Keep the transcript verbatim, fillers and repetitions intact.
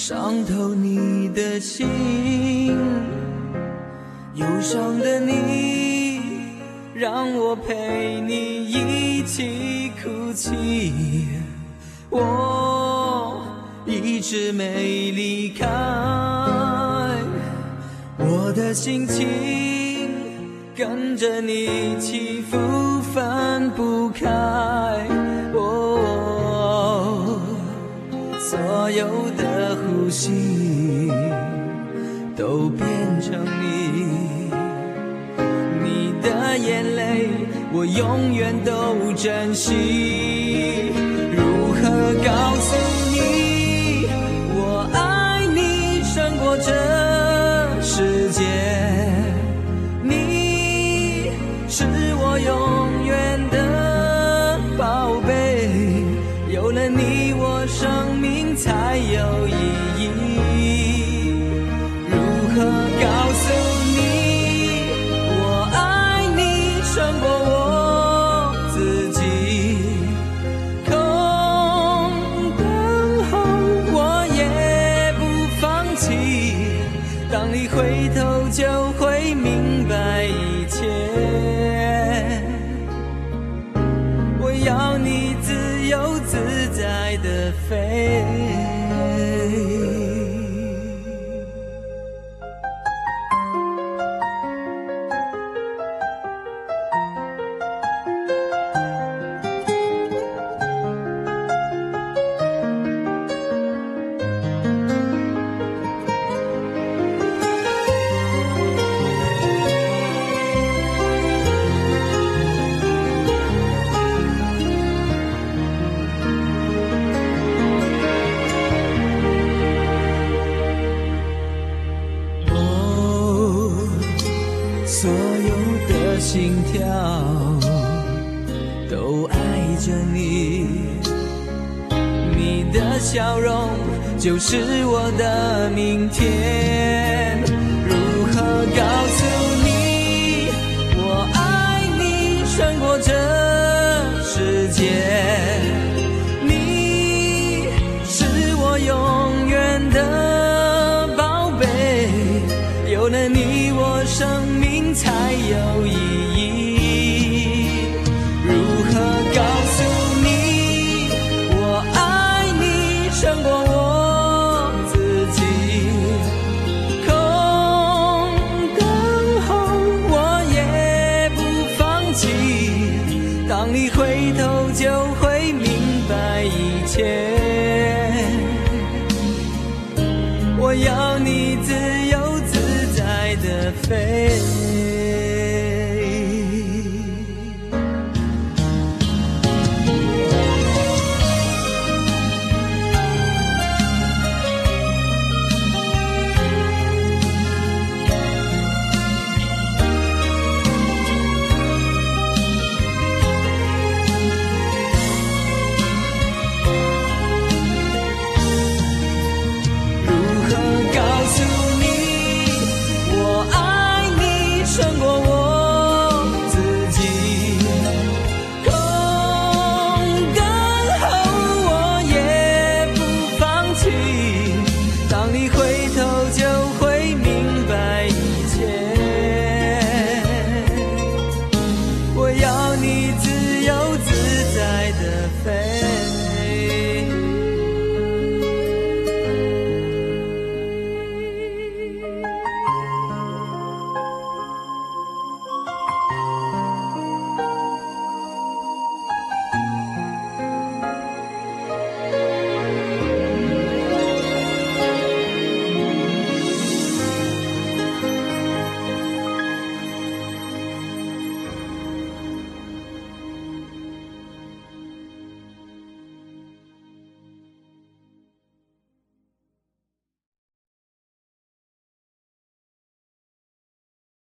伤透你的心，忧伤的你让我陪你一起哭泣，我一直没离开，我的心情跟着你起伏分不开，哦，所有的呼吸都变成你，你的眼泪我永远都珍惜，如何告诉你我爱你胜过这世界，你是我永远的宝贝，有了你我生命才有意义，如何告诉你我爱你胜过我自己，空等候我也不放弃，当你回头就会明白一切，我要你自由自在的飞。所有的心跳都爱着你，你的笑容就是我的明天，如何告诉你我爱你胜过这世界，你是我永远的宝贝，有了你我生命才有意义，如何告诉你我爱你胜过我自己，空等候我也不放弃，当你回头就会明白一切，我要你自由自在的飞。